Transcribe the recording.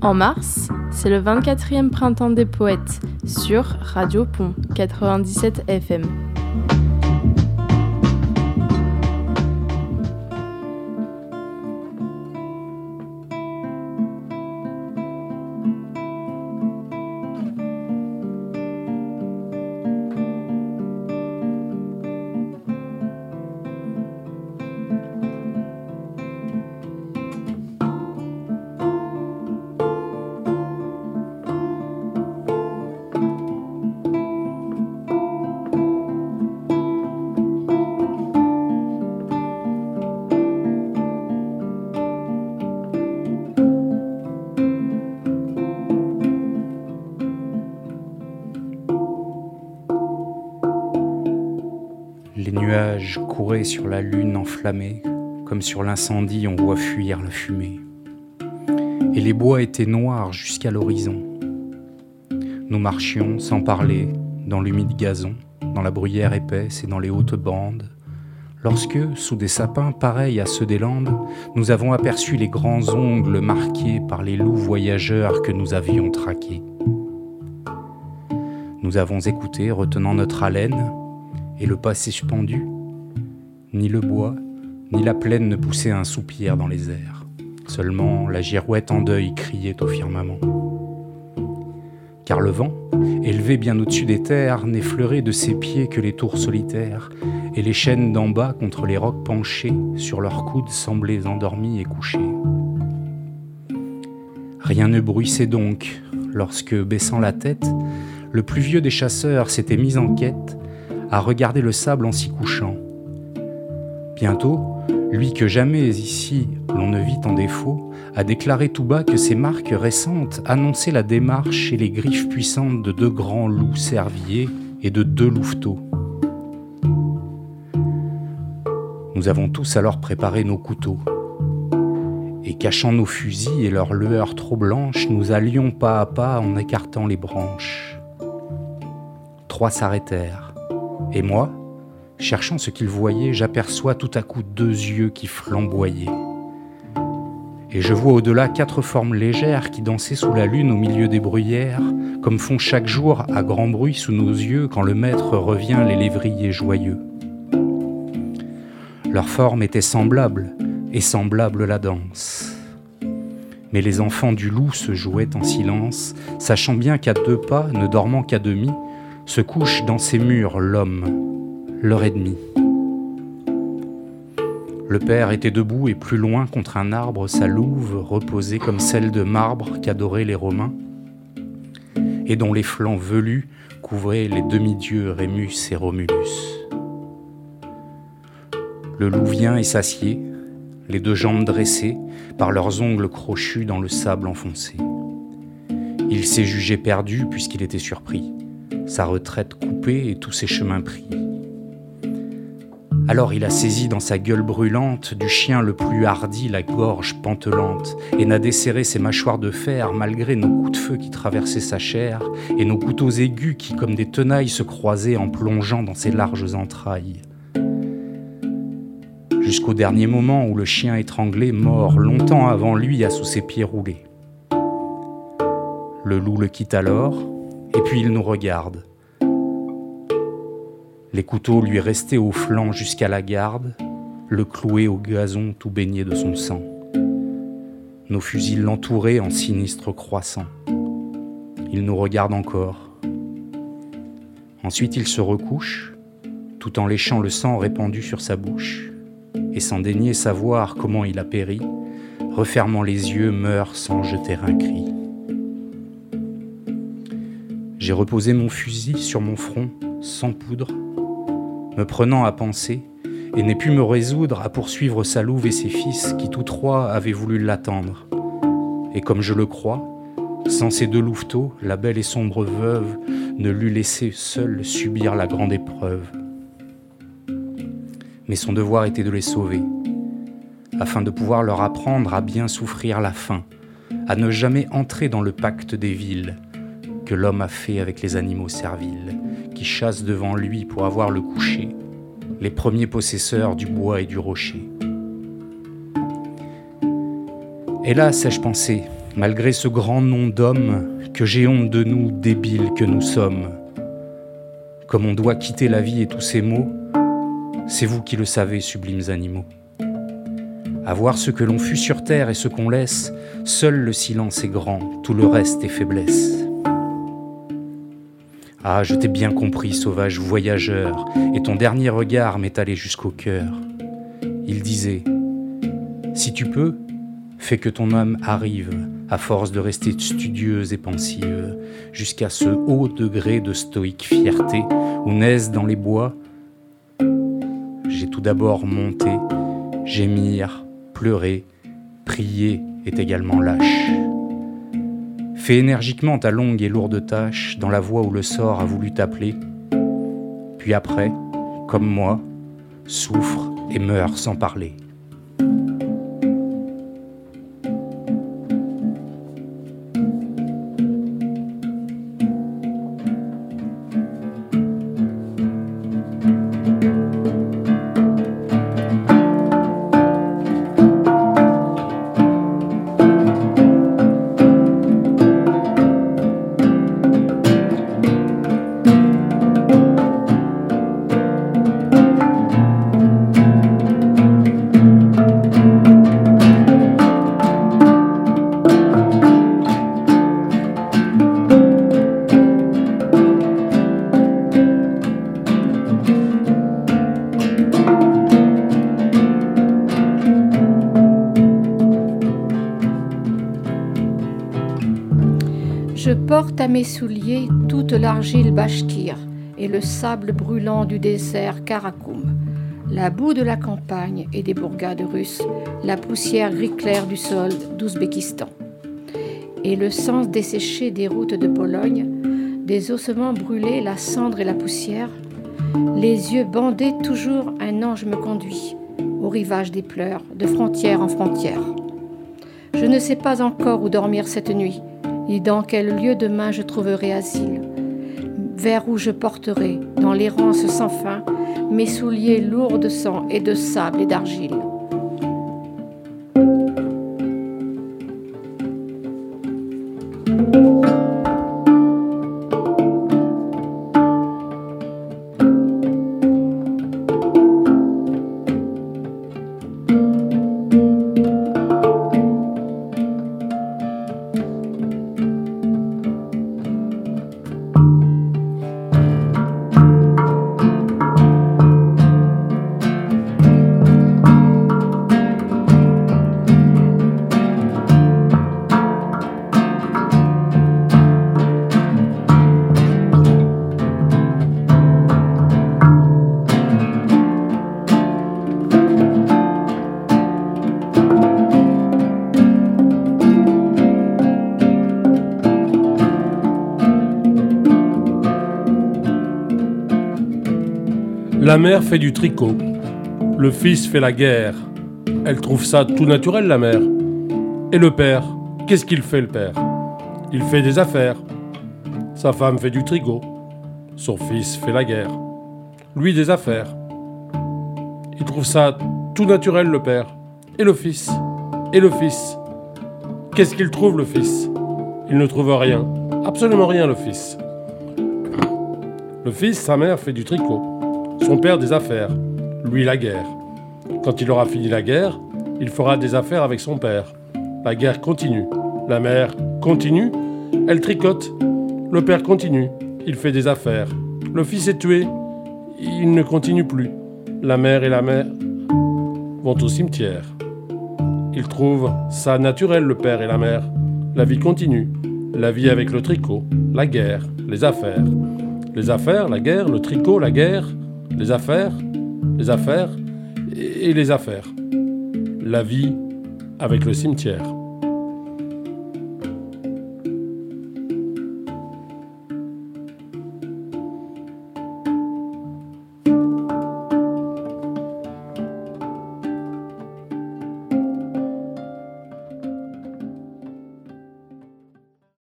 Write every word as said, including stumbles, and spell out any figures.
En mars, c'est le vingt-quatrième printemps des poètes sur Radio Pont quatre-vingt-dix-sept F M. Les nuages couraient sur la lune enflammée, comme sur l'incendie on voit fuir la fumée. Et les bois étaient noirs jusqu'à l'horizon. Nous marchions sans parler dans l'humide gazon, dans la bruyère épaisse et dans les hautes bandes, lorsque, sous des sapins pareils à ceux des Landes, nous avons aperçu les grands ongles marqués par les loups voyageurs que nous avions traqués. Nous avons écouté, retenant notre haleine, et le pas s'est suspendu. Ni le bois, ni la plaine ne poussaient un soupir dans les airs. Seulement la girouette en deuil criait au firmament. Car le vent, élevé bien au-dessus des terres, n'effleurait de ses pieds que les tours solitaires, et les chênes d'en bas contre les rocs penchés, sur leurs coudes semblaient endormis et couchés. Rien ne bruissait donc, lorsque, baissant la tête, le plus vieux des chasseurs s'était mis en quête à regarder le sable en s'y couchant. Bientôt, lui que jamais ici l'on ne vit en défaut, a déclaré tout bas que ces marques récentes annonçaient la démarche et les griffes puissantes de deux grands loups cerviers et de deux louveteaux. Nous avons tous alors préparé nos couteaux, et cachant nos fusils et leurs lueurs trop blanches, nous allions pas à pas en écartant les branches. Trois s'arrêtèrent. Et moi, cherchant ce qu'ils voyaient, j'aperçois tout à coup deux yeux qui flamboyaient. Et je vois au-delà quatre formes légères qui dansaient sous la lune au milieu des bruyères, comme font chaque jour à grand bruit sous nos yeux quand le maître revient les lévriers joyeux. Leur forme était semblable, et semblable la danse. Mais les enfants du loup se jouaient en silence, sachant bien qu'à deux pas, ne dormant qu'à demi, se couche dans ces murs l'homme, leur ennemi. Le père était debout et plus loin contre un arbre, sa louve reposait comme celle de marbre qu'adoraient les Romains, et dont les flancs velus couvraient les demi-dieux Rémus et Romulus. Le loup vient et s'assied, les deux jambes dressées, par leurs ongles crochus dans le sable enfoncé. Il s'est jugé perdu puisqu'il était surpris, sa retraite coupée et tous ses chemins pris. Alors il a saisi dans sa gueule brûlante du chien le plus hardi la gorge pantelante et n'a desserré ses mâchoires de fer malgré nos coups de feu qui traversaient sa chair et nos couteaux aigus qui comme des tenailles se croisaient en plongeant dans ses larges entrailles. Jusqu'au dernier moment où le chien étranglé mord longtemps avant lui à sous ses pieds roulés. Le loup le quitte alors, et puis il nous regarde. Les couteaux lui restaient au flanc jusqu'à la garde, le cloué au gazon tout baigné de son sang. Nos fusils l'entouraient en sinistre croissant. Il nous regarde encore. Ensuite il se recouche, tout en léchant le sang répandu sur sa bouche, et sans daigner savoir comment il a péri, refermant les yeux, meurt sans jeter un cri. J'ai reposé mon fusil sur mon front, sans poudre, me prenant à penser, et n'ai pu me résoudre à poursuivre sa louve et ses fils qui tous trois avaient voulu l'attendre. Et comme je le crois, sans ces deux louveteaux, la belle et sombre veuve ne l'eût laissé seule subir la grande épreuve. Mais son devoir était de les sauver, afin de pouvoir leur apprendre à bien souffrir la faim, à ne jamais entrer dans le pacte des villes, que l'homme a fait avec les animaux serviles, qui chassent devant lui pour avoir le coucher, les premiers possesseurs du bois et du rocher. Hélas, ai-je pensé, malgré ce grand nom d'homme, que j'ai honte de nous, débiles que nous sommes. Comme on doit quitter la vie et tous ses maux, c'est vous qui le savez, sublimes animaux. À voir ce que l'on fut sur terre et ce qu'on laisse, seul le silence est grand, tout le reste est faiblesse. Ah, je t'ai bien compris, sauvage voyageur, et ton dernier regard m'est allé jusqu'au cœur. Il disait, si tu peux, fais que ton âme arrive, à force de rester studieuse et pensive, jusqu'à ce haut degré de stoïque fierté, où naissent dans les bois. J'ai tout d'abord monté, gémir, pleurer, prier est également lâche. Fais énergiquement ta longue et lourde tâche dans la voie où le sort a voulu t'appeler. Puis après, comme moi, souffre et meurt sans parler. Je porte à mes souliers toute l'argile bachkir et le sable brûlant du désert Karakoum, la boue de la campagne et des bourgades russes, la poussière gris-clair du sol d'Ouzbékistan, et le sang desséché des routes de Pologne, des ossements brûlés, la cendre et la poussière, les yeux bandés, toujours un ange me conduit, au rivage des pleurs, de frontière en frontière. Je ne sais pas encore où dormir cette nuit, ni dans quel lieu demain je trouverai asile, vers où je porterai, dans l'errance sans fin, mes souliers lourds de sang et de sable et d'argile. La mère fait du tricot, le fils fait la guerre. Elle trouve ça tout naturel, la mère. Et le père, qu'est-ce qu'il fait, le père? Il fait des affaires. Sa femme fait du tricot, son fils fait la guerre. Lui, des affaires. Il trouve ça tout naturel, le père. Et le fils, et le fils. Qu'est-ce qu'il trouve, le fils? Il ne trouve rien, absolument rien, le fils. Le fils, sa mère fait du tricot. Son père des affaires, lui la guerre. Quand il aura fini la guerre, il fera des affaires avec son père. La guerre continue. La mère continue, elle tricote. Le père continue, il fait des affaires. Le fils est tué, il ne continue plus. La mère et la mère vont au cimetière. Ils trouvent ça naturel, le père et la mère. La vie continue. La vie avec le tricot, la guerre, les affaires. Les affaires, la guerre, le tricot, la guerre. Les affaires, les affaires et les affaires. La vie avec le cimetière.